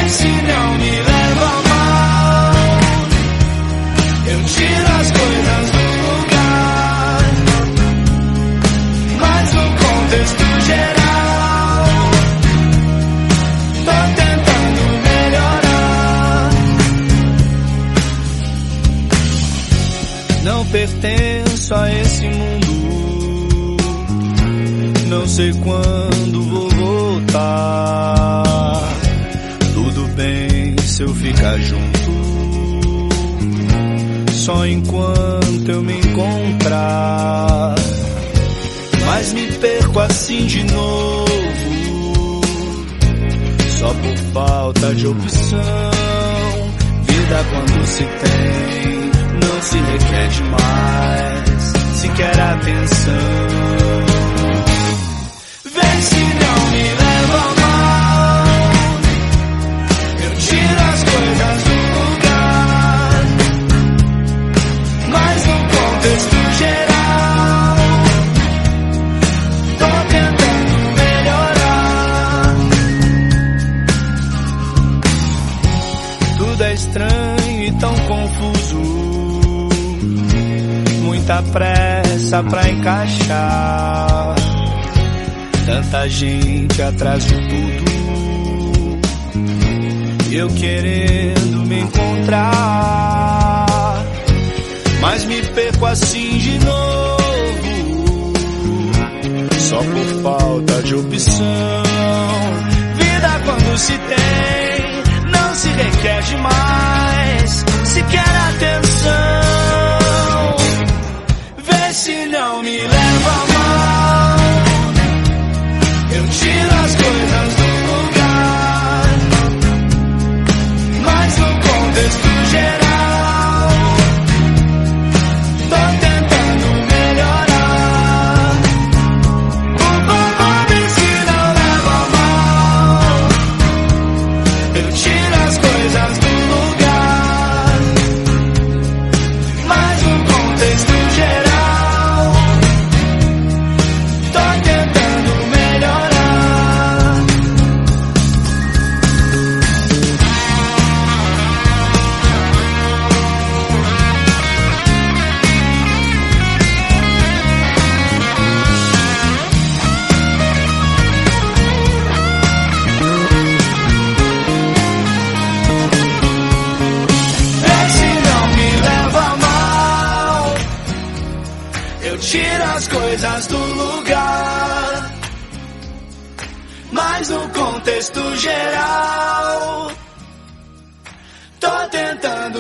Vê se não me leva mal. Eu tiro as coisas do lugar, mas no contexto geral tô tentando melhorar. Não pertenço a esse mundo, não sei quando vou voltar. Tudo bem se eu ficar junto, só enquanto eu me encontrar. Mas me perco assim de novo, só por falta de opção. Vida quando se tem, não se requer demais, sequer atenção. Vê se não me leva mal. Eu tiro as coisas do lugar, mas no contexto geral tô tentando melhorar. Tudo é estranho e tão confuso, muita pressa pra encaixar, tanta gente atrás de tudo, eu querendo me encontrar, mas me perco assim de novo, só por falta de opção. Vida quando se tem, não se requer demais, sequer atenção. Vê se não me leva mal. Eu tiro as coisas do lugar, mas no contexto geral tô tentando melhorar. Por favor, vê se não leva mal. Eu tiro as coisas do lugar, mas no contexto geral tô tentando melhorar. Vê se não me leva mal. Eu tiro as coisas do lugar, mas no contexto geral tô tentando